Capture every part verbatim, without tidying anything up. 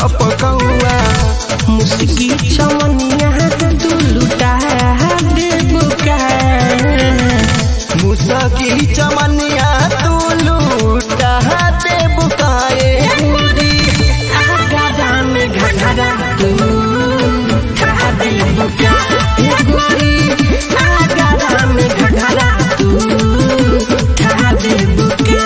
चपकौआ मुस्की चमनिया तू लुटा दे बुका मुस्की चमनिया तू लुटा दे बुकाए आगा में घघरा तू खा दे बुका आगा में घघरा तू खा दे बुका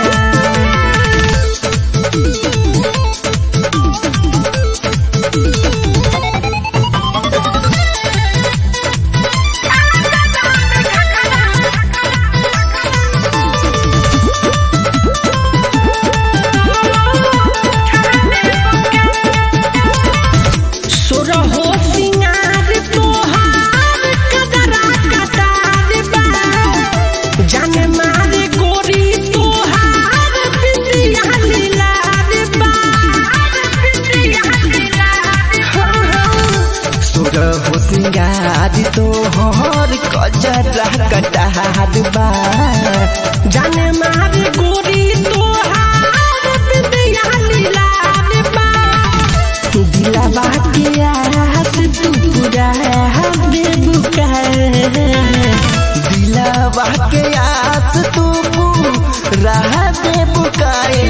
सिंगारी तोहर कजरा कटार बा जाने मारी गोरी तोहार बिंदिया लीलार बा दिलवा के आस तू पूरा दे बुका दिलवा के आस तू पूरा दे बुकाए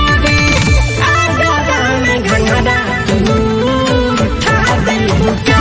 आगा में घंघरा तू खा दे बुका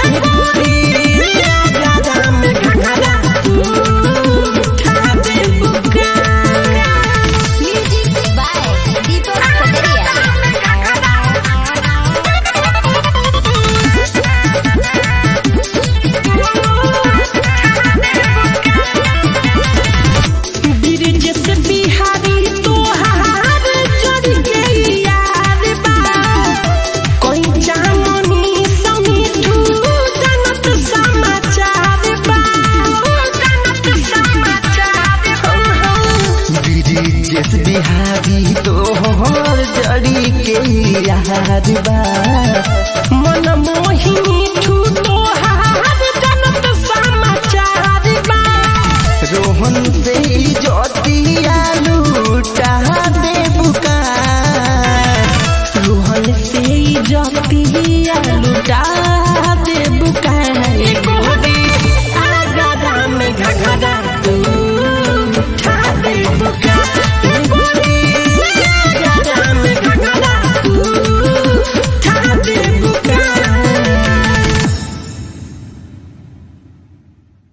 बिहारी तोहर जड़ी के याद बा मन मोहिनी ठू तोहार जनत समाचार बा रोहन से ज्योतिया लूटा दे बुका रोहन से ज्योतिया लूटा